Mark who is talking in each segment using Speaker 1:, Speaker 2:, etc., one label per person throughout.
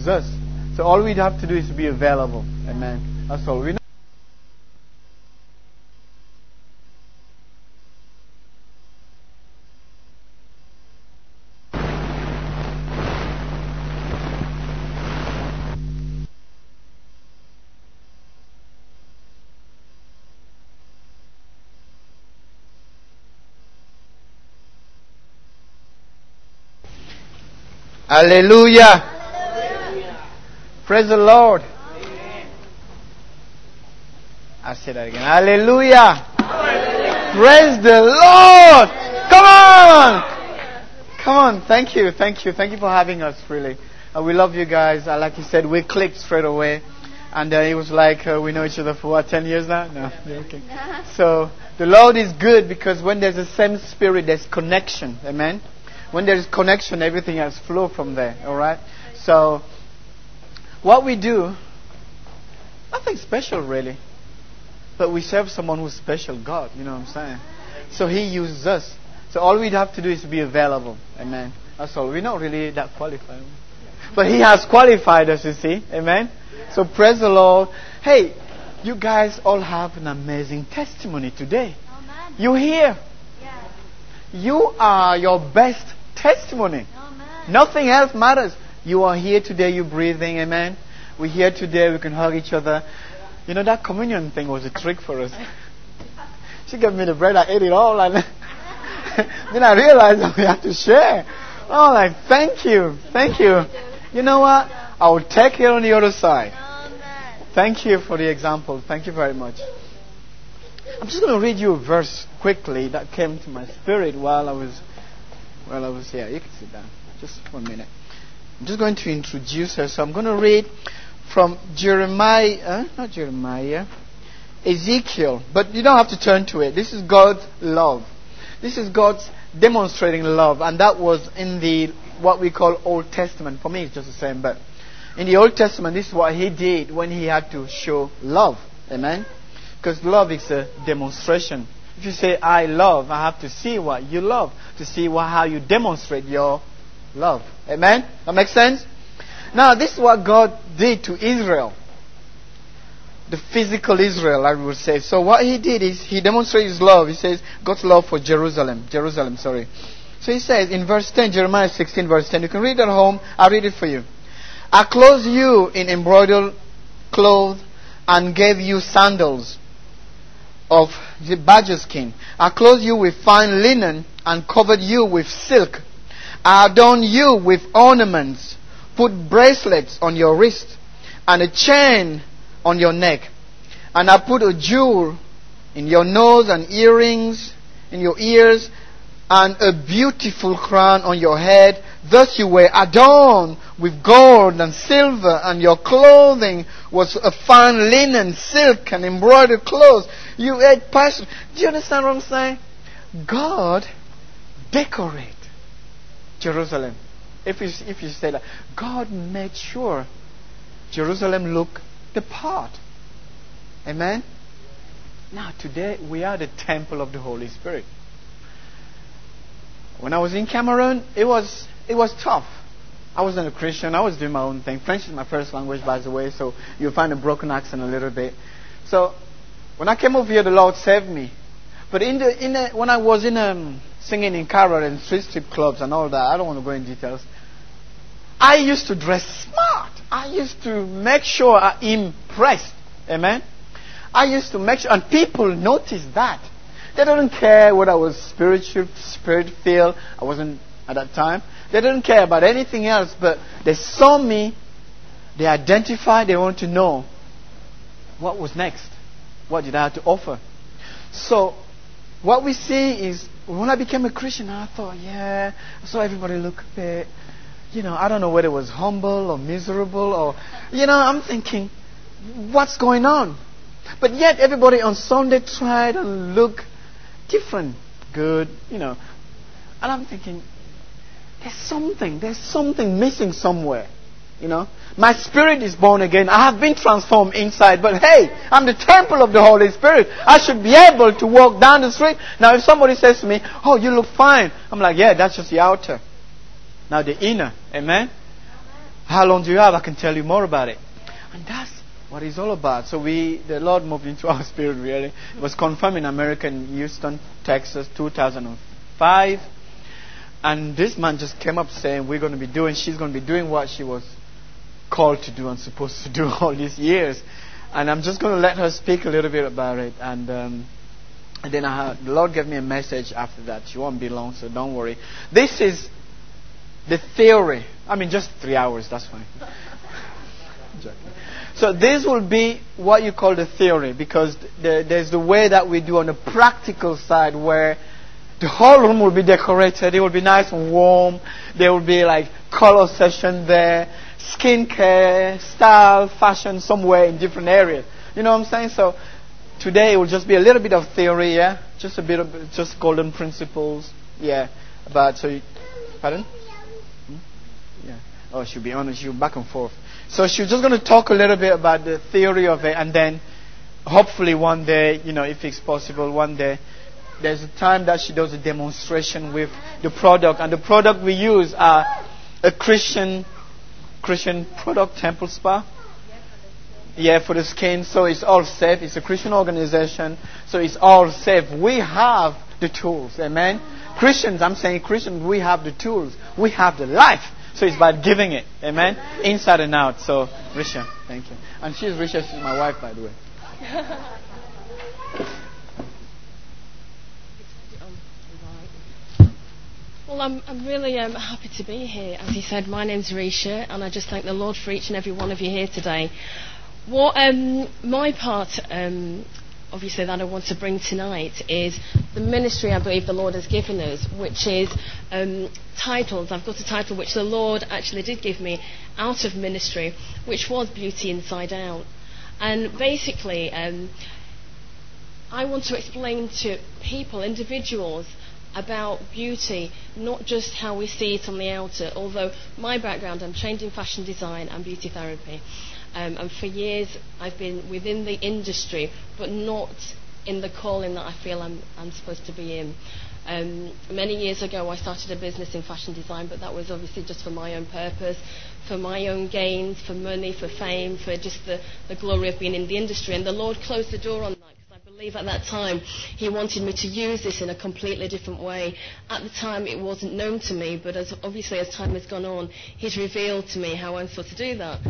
Speaker 1: uses us. So all we have to do is be available. Amen. That's all. We know. Hallelujah. Hallelujah. Praise the Lord. Amen. I'll say that again. Hallelujah. Hallelujah. Praise the Lord. Come on. Come on. Thank you. Thank you. Thank you for having us, really. We love you guys. Like you said, we clicked straight away. And it was like we know each other for what, 10 years now? No. Okay. So the Lord is good because when there's the same spirit, there's connection. Amen. When there is connection, everything has flow from there. All right. So, what we do, nothing special really, but we serve someone who's special, God. You know what I'm saying? So He uses us. So all we have to do is be available. Amen. That's all. We're not really that qualified, but He has qualified us. You see? Amen. So praise the Lord. Hey, you guys all have an amazing testimony today. You're here. You are your best testimony. Amen. Nothing else matters. You are here today, you're breathing, amen. We're here today, we can hug each other. You know, that communion thing was a trick for us. She gave me the bread, I ate it all, and then I realized that we have to share. Oh, like, thank you. You know what? I will take it on the other side. Thank you for the example. Thank you very much. I'm just going to read you a verse quickly that came to my spirit while I was here. You can sit down. Just 1 minute. I'm just going to introduce her. So I'm going to read from Ezekiel. But you don't have to turn to it. This is God's love. This is God's demonstrating love. And that was in the what we call Old Testament. For me, it's just the same. But in the Old Testament, this is what He did when He had to show love. Amen? Because love is a demonstration. If you say, I love, I have to see what you love. To see how you demonstrate your love. Amen? That makes sense? Now, this is what God did to Israel. The physical Israel, I would say. So what He did is, He demonstrated His love. He says, God's love for Jerusalem. So He says in verse 10, Jeremiah 16 verse 10. You can read it at home. I'll read it for you. I clothed you in embroidered clothes and gave you sandals of the badger skin. I clothed you with fine linen and covered you with silk. I adorned you with ornaments, put bracelets on your wrist and a chain on your neck. And I put a jewel in your nose and earrings in your ears and a beautiful crown on your head. Thus you were adorned with gold and silver, and your clothing was a fine linen, silk, and embroidered clothes. You ate passion. Do you understand what I'm saying? God decorate Jerusalem. If you say that, God made sure Jerusalem looked the part. Amen? Now today we are the temple of the Holy Spirit. When I was in Cameroon, it was tough. I wasn't a Christian. I was doing my own thing. French is my first language, by the way, so you'll find a broken accent a little bit. So when I came over here, the Lord saved me. But when I was singing in carol and street strip clubs and all that, I don't want to go in details. I used to dress smart. I used to make sure I impressed. Amen. I used to make sure, and people noticed that. They didn't care what I was spirit-filled. I wasn't at that time. They didn't care about anything else, but they saw me, they identified, they wanted to know what was next. What did I have to offer? So, what we see is, when I became a Christian, I thought, I saw everybody look a bit, I don't know whether it was humble or miserable or, I'm thinking, what's going on? But yet, everybody on Sunday tried and look different, good, And I'm thinking, there's something missing somewhere, My spirit is born again. I have been transformed inside. But hey, I'm the temple of the Holy Spirit. I should be able to walk down the street. Now, if somebody says to me, oh, you look fine. I'm like, yeah, that's just the outer. Now, the inner. Amen? How long do you have? I can tell you more about it. And that's what it's all about. So the Lord moved into our spirit, really. It was confirmed in America, in Houston, Texas, 2005. And this man just came up saying, she's going to be doing what she was called to do and supposed to do all these years. And I'm just going to let her speak a little bit about it. And then the Lord gave me a message after that. She won't be long, so don't worry. This is the theory. I mean, just 3 hours, that's fine. So this will be what you call the theory, because there's the way that we do on the practical side, where the whole room will be decorated. It will be nice and warm. There will be like color session there, skincare, style, fashion, somewhere in different areas. You know what I'm saying? So today it will just be a little bit of theory, yeah, just a bit of just golden principles, yeah. Pardon? Yeah. Oh, she'll be honest. She'll back and forth. So she's just going to talk a little bit about the theory of it, and then hopefully one day, if it's possible, one day there's a time that she does a demonstration with the product, and the product we use are a Christian product, Temple Spa. Yeah, for the skin. So it's all safe. It's a Christian organization, so it's all safe. We have the tools, amen. Christians, I'm saying Christians, we have the tools. We have the life. So it's about giving it, amen, inside and out. So, Risha, thank you. And Risha, she's my wife, by the way.
Speaker 2: Well, I'm really happy to be here. As he said, my name's Risha, and I just thank the Lord for each and every one of you here today. What my part, obviously, that I want to bring tonight is the ministry I believe the Lord has given us, which is titled, I've got a title which the Lord actually did give me out of ministry, which was Beauty Inside Out. And basically, I want to explain to people, individuals, about beauty, not just how we see it on the outer. Although my background, I'm trained in fashion design and beauty therapy. And for years I've been within the industry, but not in the calling that I feel I'm supposed to be in. Many years ago I started a business in fashion design, but that was obviously just for my own purpose, for my own gains, for money, for fame, for just the glory of being in the industry. And the Lord closed the door on that, because I believe at that time He wanted me to use this in a completely different way. At the time it wasn't known to me, but as time has gone on, He's revealed to me how I'm supposed to do that.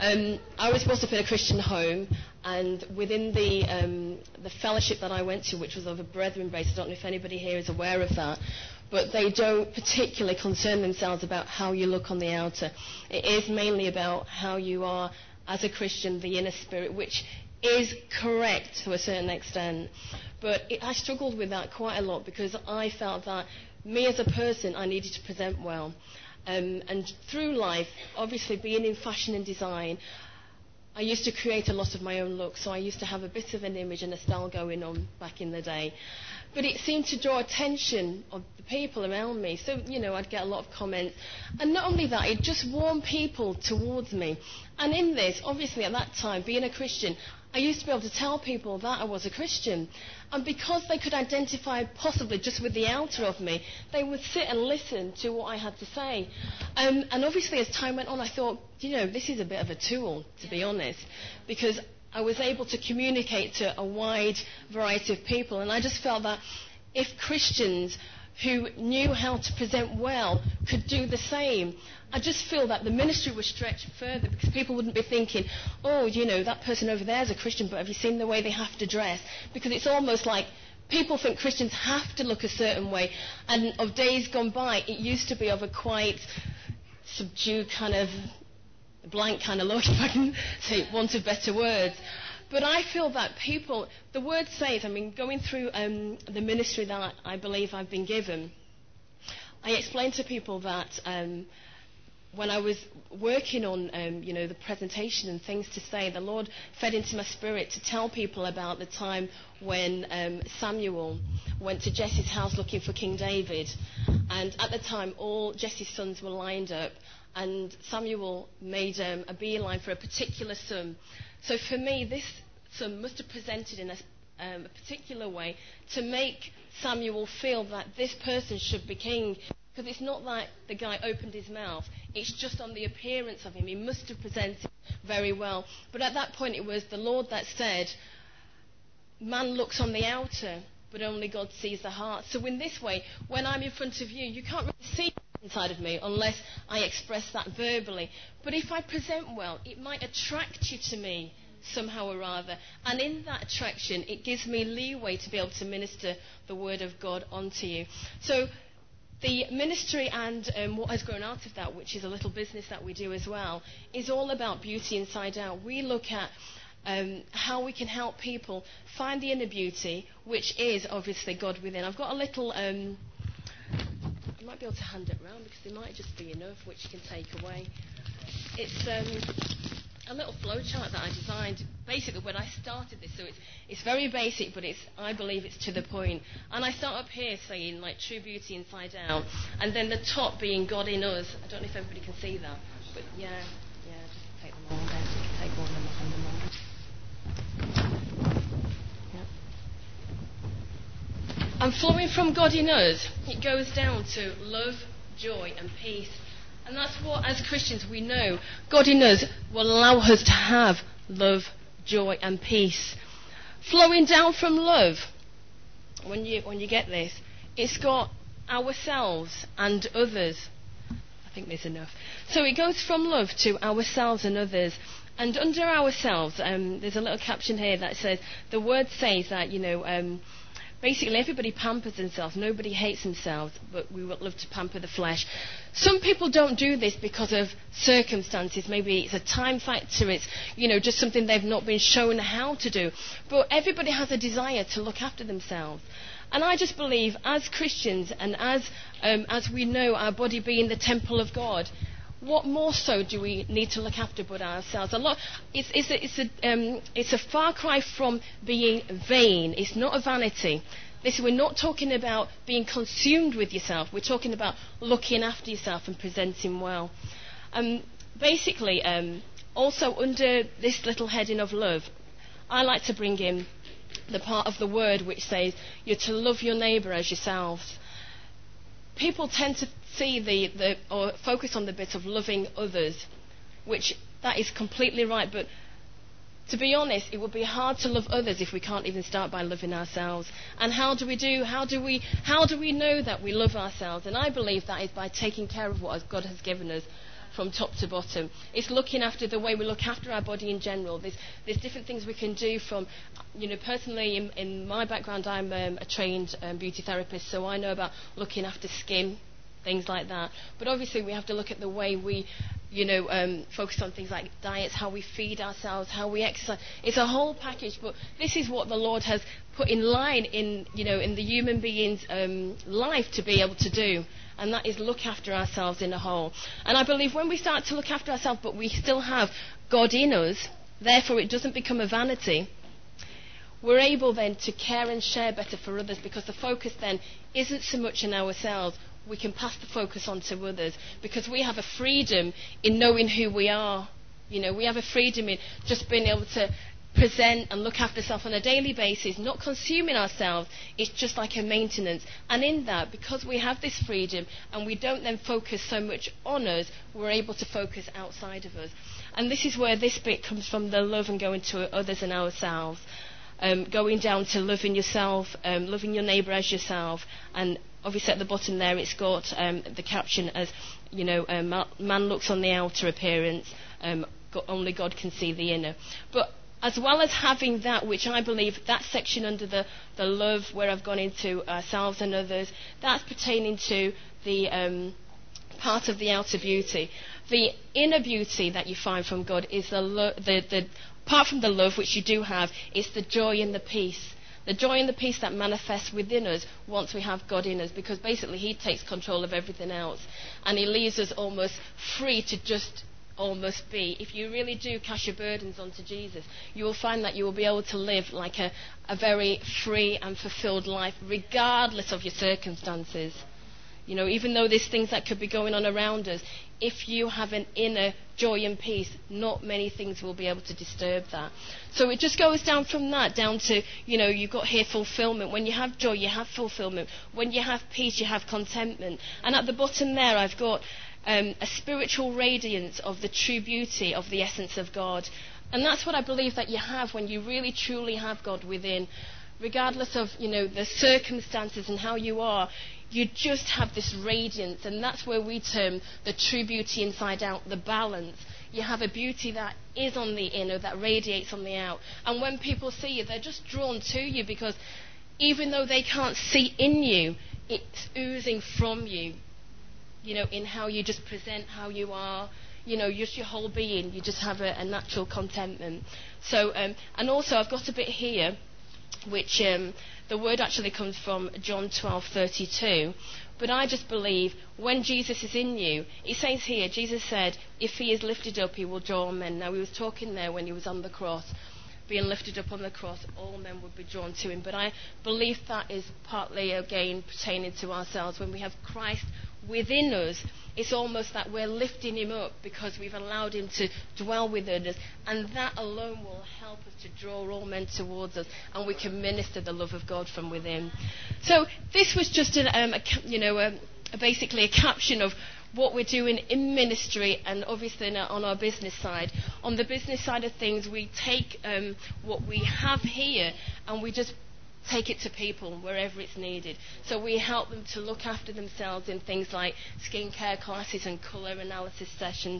Speaker 2: I was brought up in a Christian home, and within the fellowship that I went to, which was of a brethren base, I don't know if anybody here is aware of that, but they don't particularly concern themselves about how you look on the outer. It is mainly about how you are as a Christian, the inner spirit, which is correct to a certain extent. But I struggled with that quite a lot, because I felt that me as a person, I needed to present well. And through life, obviously being in fashion and design, I used to create a lot of my own looks, so I used to have a bit of an image and a style going on back in the day. But it seemed to draw attention of the people around me, so, I'd get a lot of comments. And not only that, it just warmed people towards me. And in this, obviously at that time, being a Christian, I used to be able to tell people that I was a Christian. And because they could identify possibly just with the outer of me, they would sit and listen to what I had to say. And obviously as time went on, I thought, this is a bit of a tool, to be honest, because I was able to communicate to a wide variety of people. And I just felt that if Christians who knew how to present well could do the same, I just feel that the ministry was stretched further, because people wouldn't be thinking, that person over there is a Christian, but have you seen the way they have to dress? Because it's almost like people think Christians have to look a certain way. And of days gone by, it used to be of a quite subdued kind of blank kind of look, if I can say want of better words. But I feel that people, the word says, going through the ministry that I believe I've been given, I explained to people that when I was working on, the presentation and things to say, the Lord fed into my spirit to tell people about the time when Samuel went to Jesse's house looking for King David. And at the time, all Jesse's sons were lined up, and Samuel made a beeline for a particular son. So for me, this son must have presented in a particular way to make Samuel feel that this person should be king, Because it's not like the guy opened his mouth. It's just on the appearance of him. He must have presented very well. But at that point, it was the Lord that said, man looks on the outer, but only God sees the heart. So in this way, when I'm in front of you, you can't really see inside of me unless I express that verbally. But if I present well, it might attract you to me somehow or other. And in that attraction, it gives me leeway to be able to minister the word of God onto you. So the ministry and what has grown out of that, which is a little business that we do as well, is all about beauty inside out. We look at how we can help people find the inner beauty, which is obviously God within. I've got a little, I might be able to hand it around because there might just be enough which you can take away. It's a little flowchart that I designed basically when I started this. So it's very basic, but I believe it's to the point. And I start up here saying like true beauty inside out, and then the top being God in us. I don't know if everybody can see that, but yeah, just take them all down. So you can take one of them behind the moment. And flowing from God in us, it goes down to love, joy and peace. And that's what, as Christians, we know God in us will allow us to have love, joy and peace. Flowing down from love, when you get this, it's got ourselves and others. I think there's enough. So it goes from love to ourselves and others. And under ourselves, there's a little caption here that says, the word says that, basically everybody pampers themselves. Nobody hates themselves, but we would love to pamper the flesh. Some people don't do this because of circumstances. Maybe it's a time factor. It's, just something they've not been shown how to do. But everybody has a desire to look after themselves. And I just believe, as Christians and as we know our body being the temple of God, what more so do we need to look after but ourselves? It's a far cry from being vain. It's not a vanity. We're not talking about being consumed with yourself. We're talking about looking after yourself and presenting well. Basically, also under this little heading of love, I like to bring in the part of the word which says you're to love your neighbour as yourselves. People tend to see or focus on the bit of loving others, which that is completely right. But to be honest, it would be hard to love others if we can't even start by loving ourselves. And how do we know that we love ourselves? And I believe that is by taking care of what God has given us from top to bottom. It's looking after the way we look after our body in general. There's different things we can do from, personally in my background, I'm a trained beauty therapist, so I know about looking after skin, things like that. But obviously we have to look at the way we, focus on things like diets, how we feed ourselves, how we exercise. It's a whole package, but this is what the Lord has put in line in the human being's life to be able to do. And that is look after ourselves in a whole. And I believe when we start to look after ourselves, but we still have God in us, therefore it doesn't become a vanity, we're able then to care and share better for others, because the focus then isn't so much in ourselves. We can pass the focus on to others, because we have a freedom in knowing who we are. We have a freedom in just being able to present and look after ourselves on a daily basis, not consuming ourselves. It's just like a maintenance. And in that, because we have this freedom and we don't then focus so much on us, we're able to focus outside of us. And this is where this bit comes from, the love and going to others and ourselves. Going down to loving yourself, loving your neighbour as yourself. And obviously at the bottom there it's got the caption as, man looks on the outer appearance, only God can see the inner. But as well as having that, which I believe, that section under the love, where I've gone into ourselves and others, that's pertaining to the part of the outer beauty. The inner beauty that you find from God is apart from the love, which you do have, it's the joy and the peace. The joy and the peace that manifests within us once we have God in us, because basically He takes control of everything else. And He leaves us almost free to just almost be. If you really do cast your burdens onto Jesus, you will find that you will be able to live like a very free and fulfilled life, regardless of your circumstances. Even though there's things that could be going on around us, if you have an inner joy and peace, not many things will be able to disturb that. So it just goes down from that, down to, you've got here fulfillment. When you have joy, you have fulfillment. When you have peace, you have contentment. And at the bottom there, I've got a spiritual radiance of the true beauty of the essence of God. And that's what I believe that you have when you really truly have God within. Regardless of, the circumstances and how you are, you just have this radiance, and that's where we term the true beauty inside out, the balance. You have a beauty that is on the inner, that radiates on the out. And when people see you, they're just drawn to you, because even though they can't see in you, it's oozing from you, in how you just present, how you are, just your whole being. You just have a natural contentment. So, and also I've got a bit here, which the word actually comes from John 12:32. But I just believe when Jesus is in you, it says here, Jesus said, if he is lifted up, he will draw all men. Now, he was talking there when he was on the cross, being lifted up on the cross, all men would be drawn to him. But I believe that is partly, again, pertaining to ourselves. When we have Christ within us, it's almost that we're lifting him up because we've allowed him to dwell within us, and that alone will help us to draw all men towards us, and we can minister the love of God from within. So this was just basically a caption of what we're doing in ministry, and obviously on our business side. On the business side of things, we take what we have here and we just take it to people wherever it's needed. So we help them to look after themselves in things like skincare classes and colour analysis sessions,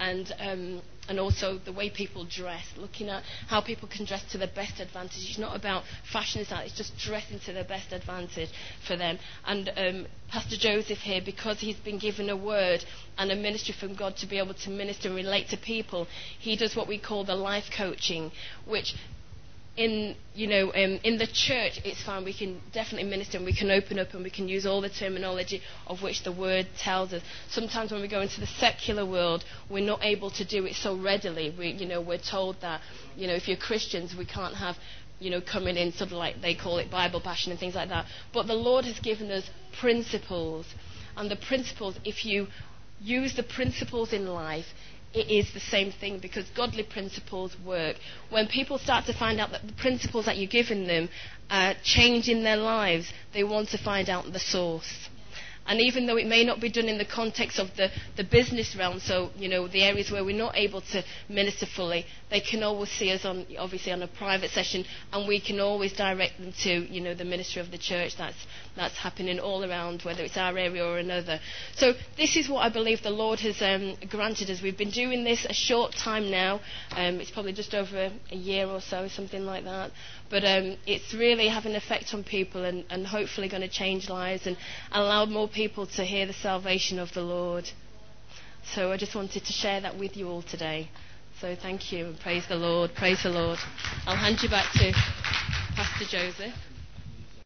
Speaker 2: and also the way people dress, looking at how people can dress to their best advantage. It's not about fashion, it's just dressing to their best advantage for them. And Pastor Joseph here, because he's been given a word and a ministry from God to be able to minister and relate to people, he does what we call the life coaching, which in the church, it's fine. We can definitely minister, and we can open up, and we can use all the terminology of which the word tells us. Sometimes when we go into the secular world, we're not able to do it so readily. We're told that, if you're Christians, we can't have, coming in sort of like they call it Bible bashing and things like that. But the Lord has given us principles, and the principles, if you use the principles in life, it is the same thing, because godly principles work. When people start to find out that the principles that you're giving them are changing their lives, they want to find out the source. And even though it may not be done in the context of the business realm, so, the areas where we're not able to minister fully, they can always see us obviously on a private session, and we can always direct them to, the ministry of the church that's happening all around, whether it's our area or another. So this is what I believe the Lord has granted us. We've been doing this a short time now. It's probably just over a year or so, something like that. But it's really having an effect on people, and hopefully going to change lives and allow more people to hear the salvation of the Lord. So I just wanted to share that with you all today. So thank you, and praise the Lord, praise the Lord. I'll hand you back to Pastor Joseph.